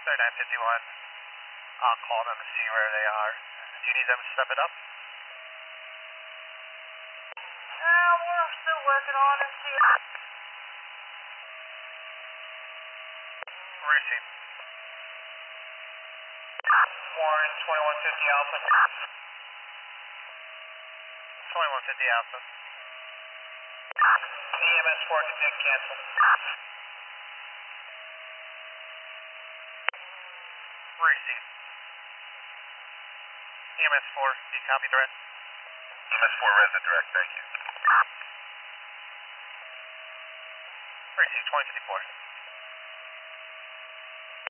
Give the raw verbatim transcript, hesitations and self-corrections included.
nine fifty-one. I'll call them to see where they are. Do you need them to step it up? Uh, we're still working on it. See. Receive. Warren, twenty-one fifty Alpha. twenty-one fifty Alpha. E M S four can take cancel. Receive. E M S four, do you copy direct? E M S four resident direct, thank you. Receive twenty fifty-four.